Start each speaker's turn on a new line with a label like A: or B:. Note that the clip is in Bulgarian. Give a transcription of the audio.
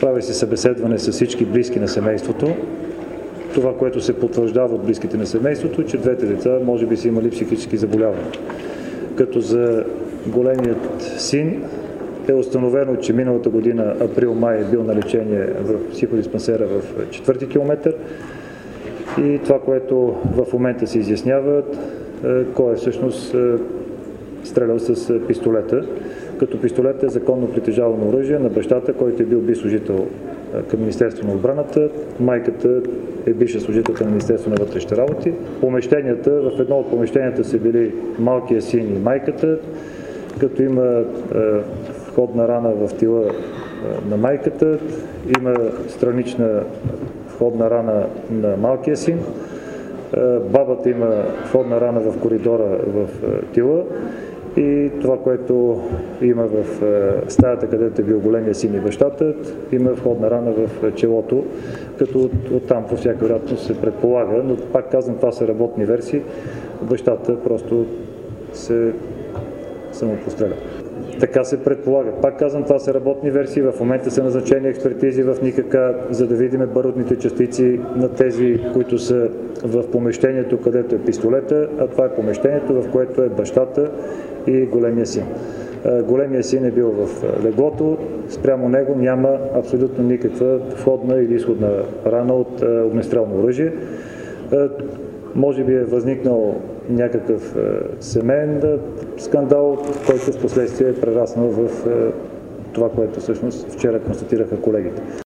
A: Прави се събеседване с всички близки на семейството. Това, което се потвърждава от близките на семейството, че двете деца може би са имали психически заболявания. Като за големият син е установено, че миналата година, април-май, е бил на лечение в психодиспансера в 4-ти километър. И това, което в момента се изяснява, кой е всъщност стрелял с пистолета. Като пистолет е законно притежавано оръжие на бащата, който е бил бивш служител към Министерството на отбраната. Майката е бивша служителка на Министерството на вътрешните работи. В едно от помещенията са били малкият син и майката, като има входна рана в тила на майката, има странична входна рана на малкия син, бабата има входна рана в коридора в тила и това, което има в стаята, където е бил големия син и бащата, има входна рана в челото, като оттам по всяка вероятност се предполага, но пак казвам, това са работни версии, бащата просто се самопостреля. Така се предполага. Пак казвам, това са работни версии. В момента са назначени експертизи в НИКК, за да видим барутните частици на тези, които са в помещението, където е пистолета, а това е помещението, в което е бащата и големия син. Големия син е бил в леглото, спрямо него няма абсолютно никаква входна или изходна рана от огнестрелно оръжие. Може би е възникнал някакъв семейен скандал, който в последствие е прераснал в това, което всъщност вчера констатираха колегите.